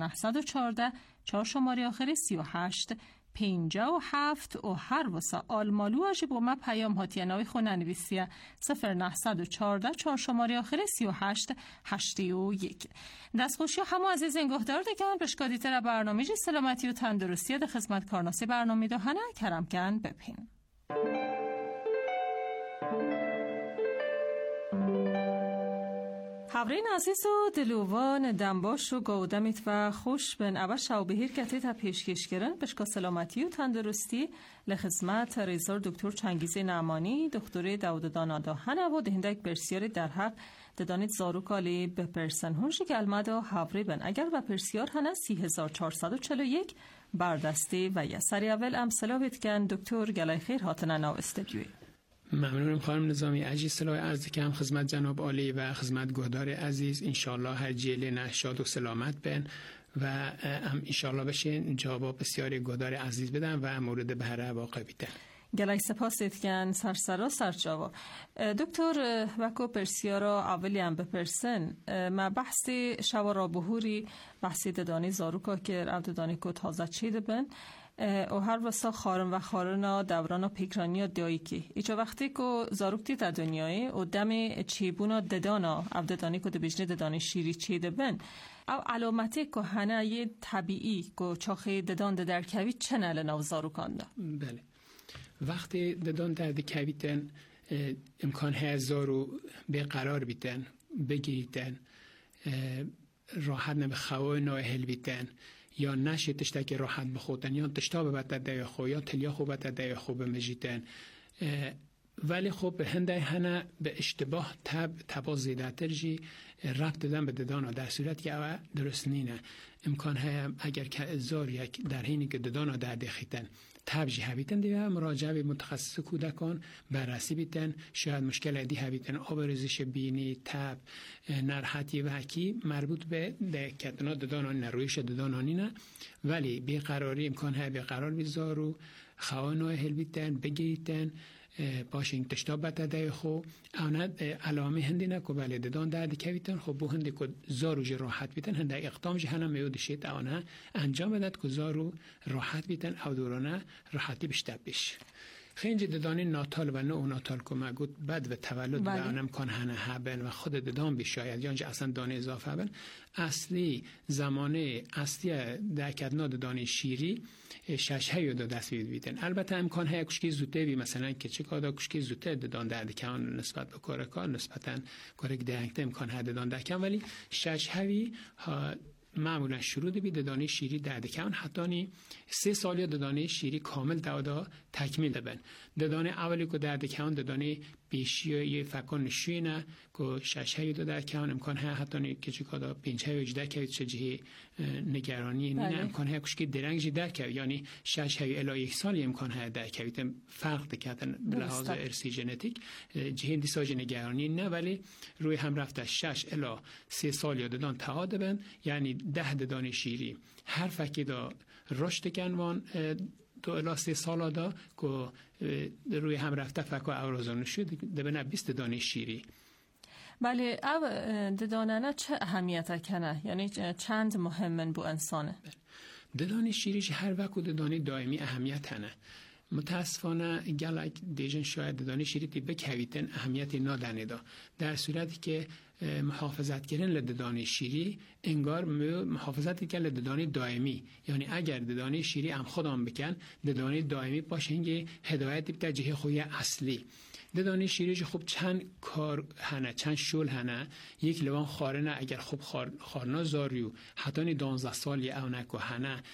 0914 4 شماره آخری 38 57 و هر وسا آلمالو اجی با ما پیام هاتیه ناوی خونه نویسیه 0914 4 شماره آخری 38 81. دستخوشی همو عزیز انگهدار دکن بشکادی تر برنامه جی سلامتی و تندرستی ده خدمت کارناسی برنامه دهنه کرم کن بپین. حبرین عزیز و دلوان دنباش و گودمیت و خوش بن اول شو بهیر کتی تا پیشکش کرن بشکا سلامتی و تندرستی لخدمت ریزار دکتر چنگیز نعمانی دکتر داود دانادا هنه و دهندک برسیاری در حق ددانید زاروکالی به پرسن هونشی که المدا حبری بن اگر و پرسیار هنه 3441 بردستی و یه سری اول امثلاویت کن دکتر گلای خیر هاتنه ناو استدیوی. ممنونم خانم نظامی. عزیز صلاح عرض کم خدمت جناب عالی و خدمت گهدار عزیز انشالله هر جیل نشاد و سلامت بن و هم انشالله بشین جواب بسیاری گهدار عزیز بدن و مورد بهره واقع بیدن. گلای سپاس ایتکن سرسرا سرچاوا. دکتر وکو پرسیارا اولی هم بپرسن ما بحثی شوارا بهوری بحثی ددانی زاروکا که او ددانی که تازه چیده بن و هر وسا خارن و خارنا دوران پیکرانی دایی که ایچا وقتی که زاروکتی تا دنیای و دم چیبونا ددانا او ددانی که دبیجنه ددانی شیری چیده بن او علامتی که هنه یه طبیعی که چاخه ددان در کوی چنل نو زاروکان ده؟ بله، وقتی ددان در کویتن امکان هست زارو به قرار بیتن بگیریتن راحت نبه خواه ناهل بیتن یا نشه تشتک راحت بخوتن یا تشتا ببتر دای خو یا تلیا خوب بتر دای خوب بمجیتن. ولی خب هنده هنه به اشتباه تبا زیده ترجی ربط دادن به ددانا در صورت که اوه درست نینه. امکان های اگر که زار یک در حینی که ددانا در دخیتن تبجی هبیتن دیگه مراجعه به متخصص کودکان بررسی بیتن، شاید مشکل دی هبیتن آبرزش بینی تب نرحتی و حکی مربوط به دکتنا ددانا نرویش ددانانی نه، ولی بیقراری امکان های بیقرار بیزارو خوانای هل بیتن بگیریتن باشین تشتا بتده خو آنها علامه هندی نکو ولی ددان درد کویتن خب بو هندی که زارو جی راحت بیتن هنده اقدام جی هنم میودشید آنها انجام بدد که زارو راحت بیتن او دورانه راحتی بشتب بش. خیلی ددانی ناتال و نو ناتال که مگود بد و تولد و آنم کان هنه هبن و خود ددان بشاید یا اصلا دانه اضافه هبن اصلی زمانه اصلی درکدنا ددانی شیری شش دو دست بیدن. البته امکان های کشکی زوده بی مثلا که چه کادا کشکی زوده ددان درد کان نسبت به کار کار نسبتا کارک درنگته امکان های ددان درد کن ولی شش معمولا شروع بی ددانی شیری درد کن حتی 3 سالی ددانی شیری کامل دادا تکمیل بن. ددانی اولی که درد کن ددانی پیشی یه فکان نشینه که 6 دو درد کن امکان های حتی که چه کادا 5 اجده که چه جهی نگرانی نه امکان های کشکی درنگی درد که یعنی 6 الی 1 سالی امکان های درد که فرق دکتن به لحاظ ارسی ژنتیک جهی دیساج نگرانی نه ولی روی هم رفته 6 الی 3 سالی ددان تعاد بن یعنی 10 ددان شیری هر فکی دا رشد کنوان 2 الی 3 سال دا که روی هم رفته فکا اورازان شد دبنه 20 ددان شیری. بله او ددانه چه اهمیت کنه یعنی چند مهمن بو انسانه؟ ددان شیریش هر وقت ددانی دائمی اهمیت هنه. متاسفانه گلک دیجن شاید ددانی شیری تی بکویتن اهمیتی نادنه دا در صورتی که محافظت کردن لددانی شیری انگار محافظت کردن لددانی دائمی یعنی اگر ددانی شیری هم خودم بکن ددانی دائمی باشه هنگه هدایت بیتا جهه خوی اصلی ددانی شیریش خوب چند کار هنه چند شول هنه یک لوان خارنه اگر خوب خارنا زاریو حتی 12 سالی او نکو هنه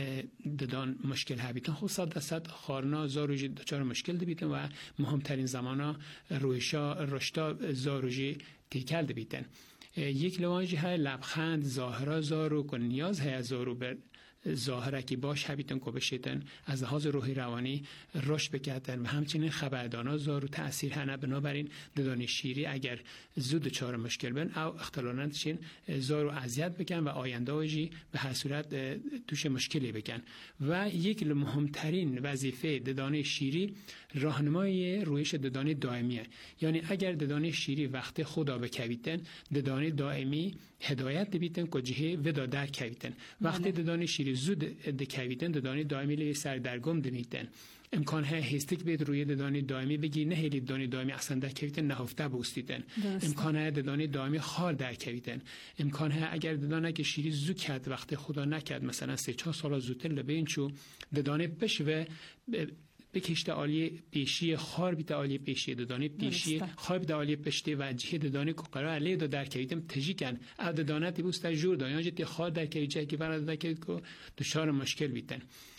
ددان مشکل هبیتن خوب 100% خارنا زاروجی دچار مشکل دبیتن و مهمترین زمانا رویشا رشتا زاروجی تیکل دبیتن یک لوانجی های لبخند ظاهرا زارو که نیاز های زارو بر ظاهره که باش هبیتن که بشیتن از لحاظ روحی روانی رشد بکتن و همچنین خبردانا زارو تأثیر هنه بنابراین ددانی شیری اگر زود چار مشکل بن او اختلالاتشین زارو اذیت بکن و آینده وجی به هر صورت توش مشکلی بکن و یک مهمترین وظیفه ددانی شیری راهنمای رویش ددانی دائمیه یعنی اگر ددانی شیری وقت خدا بکویتن ددانی دائمی هدایت بیتن که جهه ودا در کویتن وقتی ددانی شیری زود دکویتن ددانی دائمی لی سردرگم دمیتن امکان های هستیک بید روی ددانی دائمی بگی نه هیلی ددانی دائمی اصلا در کویتن نهفته بوستیدن امکان های ددانی دائمی خار در کویتن امکان های اگر ددانه که شیری زود کرد وقت خدا نکرد مثلا 3-4 سال زودتر لبین چو ددانی بشوه بکشته عالی پیشی خار بیت عالی پیشی ددانی پیشی خار بیت عالی پشته و جهه ددانی که قرار علی دو در کویتم تجیکن او ددانتی بوست جور دایان جتی خار در کویجه که برای در کوید که دچار مشکل بیتن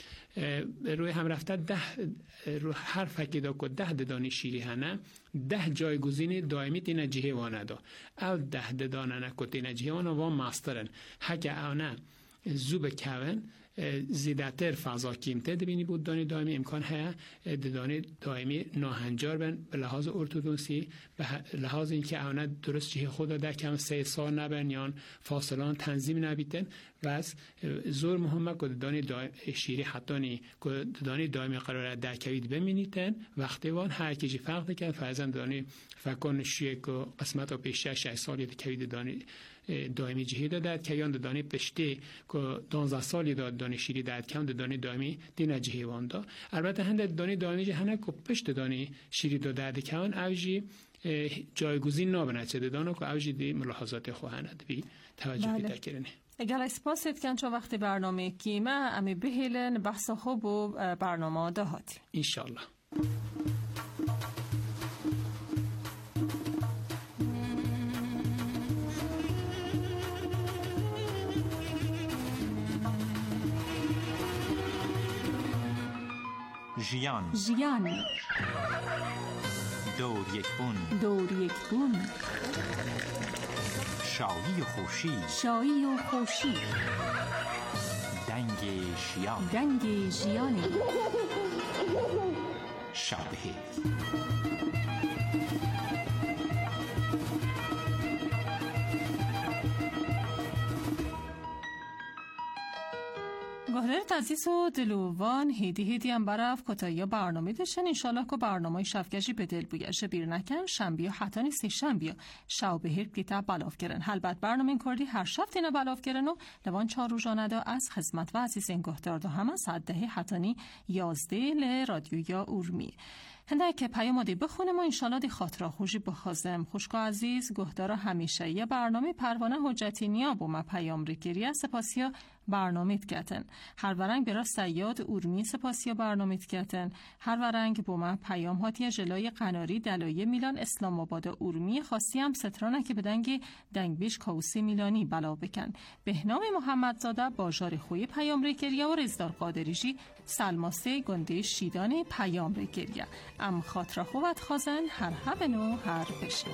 روی هم رفته 10 رو هر فکی دا که 10 ددانی شیری هنه 10 جایگزین دائمی تینا جهه وانه دا او 10 ددانه نکو تینا جهه وانه وان ماسترن حکه او نه زوب کون زیادتر فضا کیمته دبینی بود دانی دائمی امکان هست دانی دائمی ناهنجار بن به لحاظ ارتودکسی به لحاظ اینکه اونا درست چیه خدا در کم 3 سال نبن یا فاصلان تنظیم نبیتن و از زور مهمه که دانی شیری حتی که دانی دائمی قرار در کوید بمینیتن وقتی وان هر کیجی فرق دکن فرزن دانی فکر شیه که قسمت ها پیش 6 سالی کوید دائمی جهی داد که یان دانی پشتی که 12 سالی دانی شیری داد که دانی دائمی دین جهی واندا البته هند دانی دائمی جهنه که پشت دانی شیری داد که آن اوجی جایگزین نابنه چه دانو که اوجی دی ملاحظات خواهند بی توجه پیدا کردنه. اگر اسپاسید کن چون وقتی برنامه کیمه امی بهیلن بحث خوب و برنامه دهاتی انشالله. ژیان دور یک بون شایی و خوشی دنگ ژیان شابهه گهرت عزیز و دلوان هیدی هم برف کتایی برنامه داشتن انشالله که برنامه شفگشی به دل بویش بیر نکن شنبی حتی نیستی شنبی شاو بهیر کلیتا بلاف کرن البته برنامه کردی هر شفت اینه بلاف کرن و لوان 4 روزانه دا از خدمت و عزیز این گهدار دا همه ساعت 10 حتی 11 رادیو یا اورمی هنده که پیامادی بخونه ما انشالله دی خاطره خوشی بخوازم خوشگاه عزیز گهدارا همیشه یه برنامه پروانه حجتی نیا با ما پیام ریگیری سپاسیا برنامه کتن هر ورنگ برا سیاد اورمی سپاسیا برنامه کتن هر ورنگ با ما پیام هاتی جلای قناری دلایه میلان اسلام آباد اورمی خاصی هم سترانه که بدنگ دنگبیش کاوسی میلانی بلا بکن بهنام محمدزاده باجار خوی پیام ریگیری و رزدار قادریجی سلماسه گنده شیدان پیام ریگیری ام خاطره خوبت خوازن هر هبنو هر بشه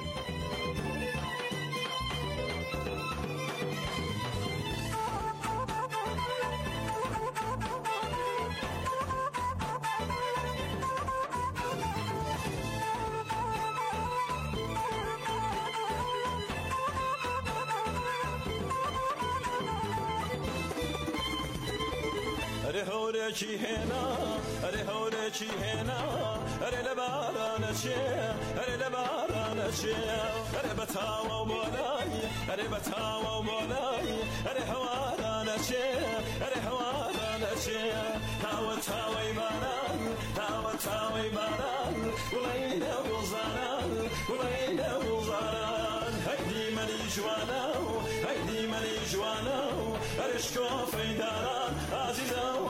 چی هنا اره چی هنا اره لباران چی اره لباران چی اره بتاو بالای اره بتاو بالای اره هواران چی اره هواران چی هوا تاوی باران هوا تاوی باران ولین بوزاران ولین بوزاران هیدی منی جوانو هیدی منی جوانو ارشکو فیداران عزیزم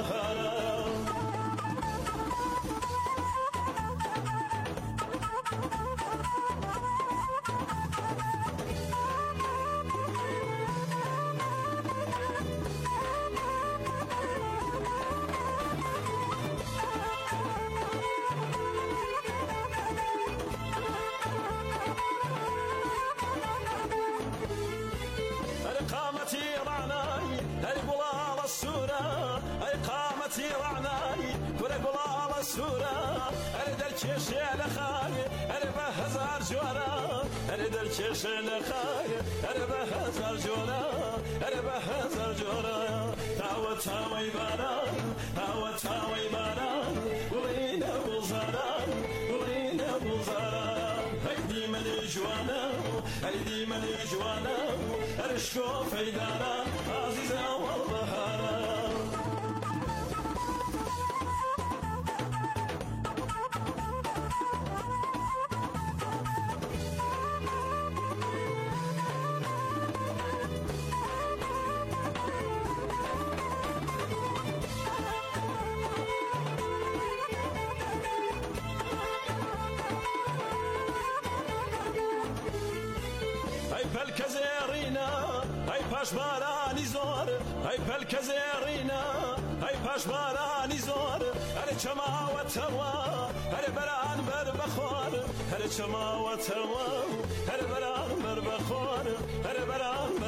چشن خای اره به هزار جورا اره به هزار جورا هوا تاوی باران هوا تاوی باران ولین بوزاران ولین بوزاران هیدی منی جوانا هیدی منی جوانا ارشکو فیداران عزیزم والبهاران پشبارانی زور ای پلک زیرینا ای پشبارانی زور هر چما و توا هر بران بر بخور هر چما و توا هر بران بر بخور هر بران